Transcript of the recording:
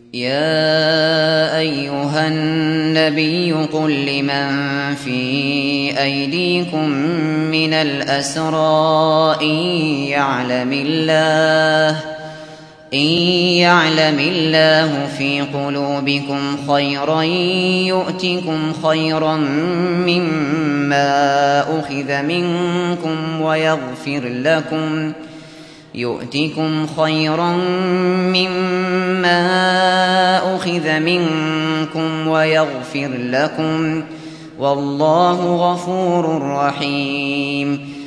يا أيها النبي قل لمن في أيديكم من الأسرى إن يعلم الله في قلوبكم خيرا يؤتكم خيرا مما أخذ منكم ويغفر لكم والله غفور رحيم.